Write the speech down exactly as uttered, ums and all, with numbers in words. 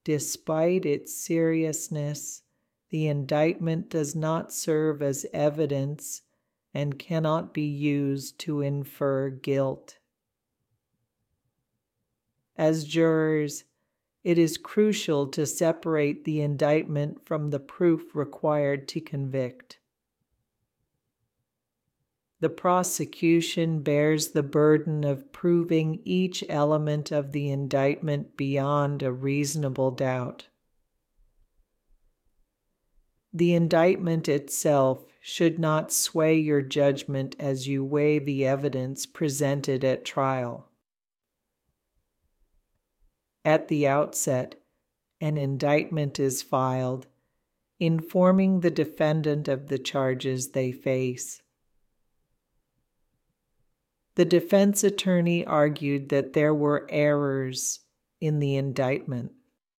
Despite its seriousness, the indictment does not serve as evidence and cannot be used to infer guilt. As jurors, it is crucial to separate the indictment from the proof required to convict. The prosecution bears the burden of proving each element of the indictment beyond a reasonable doubt. The indictment itself should not sway your judgment as you weigh the evidence presented at trial. At the outset, an indictment is filed, informing the defendant of the charges they face. The defense attorney argued that there were errors in the indictment.